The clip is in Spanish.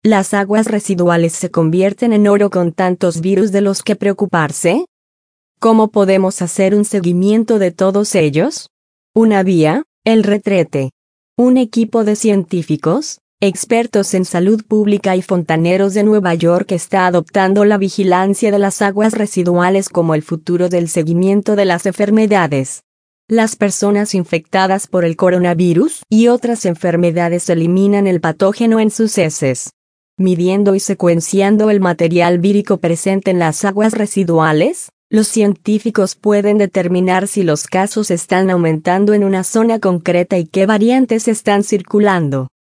¿Las aguas residuales se convierten en oro con tantos virus de los que preocuparse? ¿Cómo podemos hacer un seguimiento de todos ellos? Una vía, el retrete. Un equipo de científicos, expertos en salud pública y fontaneros de Nueva York está adoptando la vigilancia de las aguas residuales como el futuro del seguimiento de las enfermedades. Las personas infectadas por el coronavirus y otras enfermedades eliminan el patógeno en sus heces. Midiendo y secuenciando el material vírico presente en las aguas residuales, los científicos pueden determinar si los casos están aumentando en una zona concreta y qué variantes están circulando.